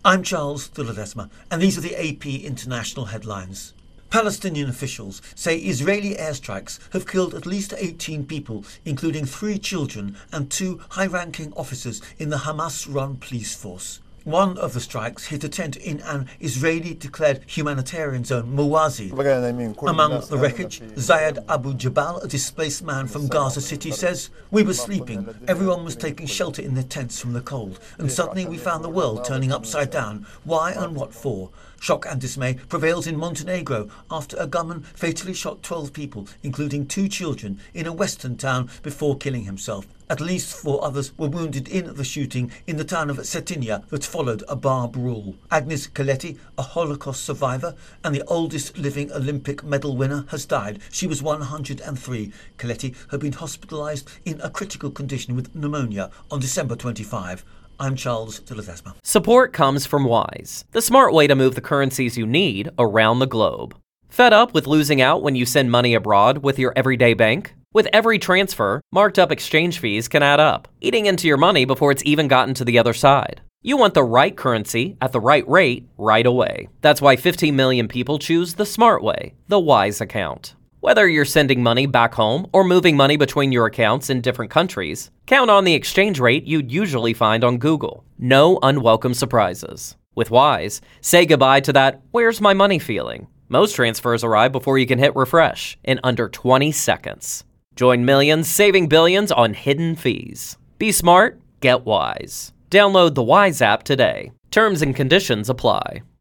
I'm Charles de Ledesma, and these are the AP International headlines. Palestinian officials say Israeli airstrikes have killed at least 18 people, including 3 children and 2 high-ranking officers in the Hamas-run police force. One of the strikes hit a tent in an Israeli-declared humanitarian zone, Mawazi. Among the wreckage, Zayed Abu Jabal, a displaced man from Gaza City, says, "We were sleeping, everyone was taking shelter in their tents from the cold, and suddenly we found the world turning upside down. Why and what for?" Shock and dismay prevails in Montenegro after a gunman fatally shot 12 people, including 2 children, in a western town before killing himself. At least 4 others were wounded in the shooting in the town of Cetinje that followed a barb rule. Agnes Kaleti, a Holocaust survivor and the oldest living Olympic medal winner, has died. She was 103. Kaleti had been hospitalized in a critical condition with pneumonia on December 25. I'm Charles de Ledesma. Support comes from Wise, the smart way to move the currencies you need around the globe. Fed up with losing out when you send money abroad with your everyday bank? With every transfer, marked up exchange fees can add up, eating into your money before it's even gotten to the other side. You want the right currency at the right rate right away. That's why 15 million people choose the smart way, the Wise account. Whether you're sending money back home or moving money between your accounts in different countries, count on the exchange rate you'd usually find on Google. No unwelcome surprises. With Wise, say goodbye to that "where's my money" feeling. Most transfers arrive before you can hit refresh in under 20 seconds. Join millions saving billions on hidden fees. Be smart, get Wise. Download the Wise app today. Terms and conditions apply.